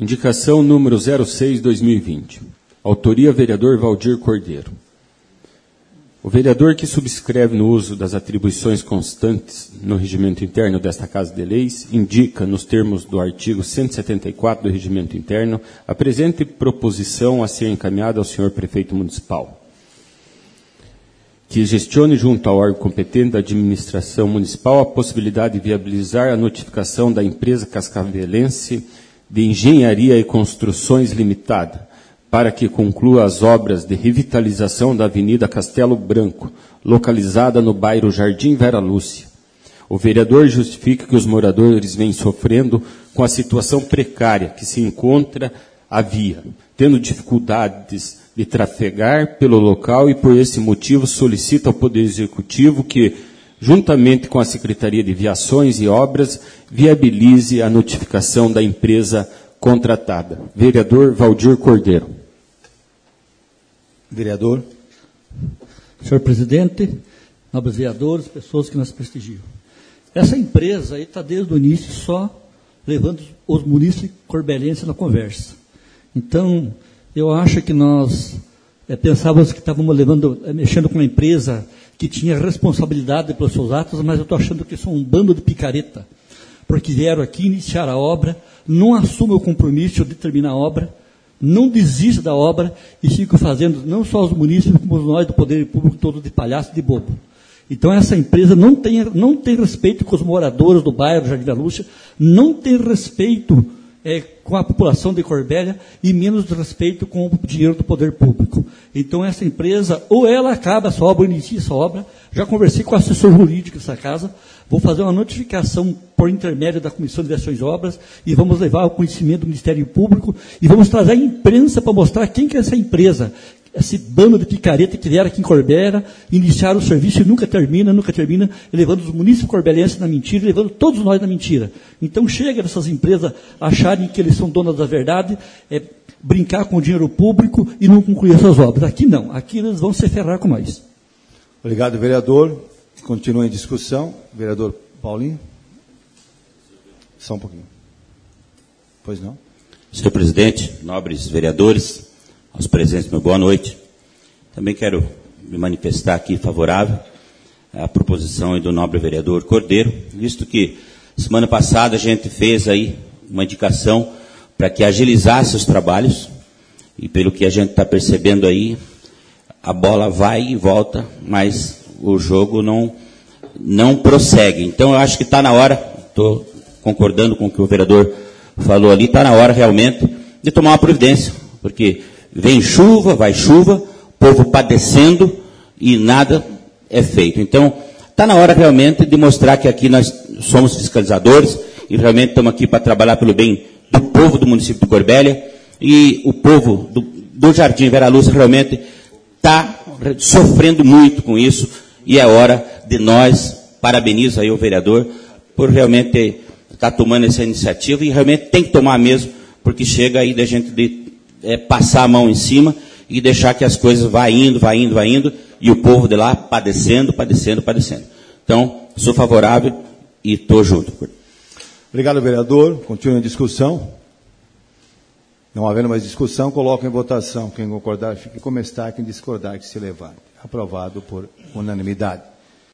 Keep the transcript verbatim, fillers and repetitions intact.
Indicação número zero seis, dois mil e vinte. Autoria, vereador Valdir Cordeiro. O vereador que subscreve no uso das atribuições constantes no regimento interno desta Casa de Leis, indica, nos termos do artigo cento e setenta e quatro do regimento interno, a presente proposição a ser encaminhada ao senhor prefeito municipal, que gestione junto ao órgão competente da administração municipal a possibilidade de viabilizar a notificação da empresa cascavelense de Engenharia e Construções Limitada, para que conclua as obras de revitalização da Avenida Castelo Branco, localizada no bairro Jardim Vera Lúcia. O vereador justifica que os moradores vêm sofrendo com a situação precária que se encontra a via, tendo dificuldades de trafegar pelo local e, por esse motivo, solicita ao Poder Executivo que, juntamente com a Secretaria de Viações e Obras, viabilize a notificação da empresa contratada. Vereador Valdir Cordeiro. Vereador. Senhor presidente, nobres vereadores, pessoas que nos prestigiam. Essa empresa aí está desde o início só levando os munícipes corbelenses na conversa. Então, eu acho que nós é, pensávamos que estávamos levando, é, mexendo com uma empresa que tinha responsabilidade pelos seus atos, mas eu estou achando que são um bando de picareta, porque vieram aqui iniciar a obra, não assumem o compromisso de terminar a obra, não desistem da obra e ficam fazendo, não só os munícipes, como nós do Poder Público, todos de palhaço e de bobo. Então, essa empresa não tem, não tem respeito com os moradores do bairro Jardim da Lúcia, não tem respeito é, com a população de Corbélia e menos de respeito com o dinheiro do Poder Público. Então, essa empresa, ou ela acaba essa obra, ou inicia essa obra. Já conversei com o assessor jurídico dessa casa, vou fazer uma notificação por intermédio da Comissão de Viações e Obras e vamos levar ao conhecimento do Ministério Público e vamos trazer a imprensa para mostrar quem que é essa empresa, esse bando de picareta que vieram aqui em Corbélia, iniciaram o serviço e nunca termina, nunca termina, levando os munícipes corbelenses na mentira, levando todos nós na mentira. Então chega dessas empresas acharem que eles são donas da verdade, é, brincar com o dinheiro público e não concluir essas obras. Aqui não, aqui eles vão se ferrar com nós. Obrigado, vereador. Continua em discussão. Vereador Paulinho. Só um pouquinho. Pois não? Senhor presidente, nobres vereadores, aos presentes, meu boa noite. Também quero me manifestar aqui favorável à proposição do nobre vereador Cordeiro, visto que semana passada a gente fez aí uma indicação para que agilizasse os trabalhos e pelo que a gente está percebendo aí, a bola vai e volta, mas o jogo não, não prossegue. Então, eu acho que está na hora, estou concordando com o que o vereador falou ali, está na hora realmente de tomar uma providência, porque vem chuva, vai chuva, povo padecendo e nada é feito. Então, está na hora realmente de mostrar que aqui nós somos fiscalizadores e realmente estamos aqui para trabalhar pelo bem do povo do município de Corbélia e o povo do, do Jardim Vera Lúcia realmente está sofrendo muito com isso e é hora de nós, parabenizo aí o vereador, por realmente estar tá tomando essa iniciativa e realmente tem que tomar mesmo, porque chega aí da gente de é, passar a mão em cima e deixar que as coisas vá indo, vai indo, vai indo, e o povo de lá padecendo, padecendo, padecendo. Então, sou favorável e estou junto. Obrigado, vereador. Continua a discussão. Não havendo mais discussão, coloco em votação. Quem concordar, fique como está. Quem discordar, que se levante. Aprovado por unanimidade.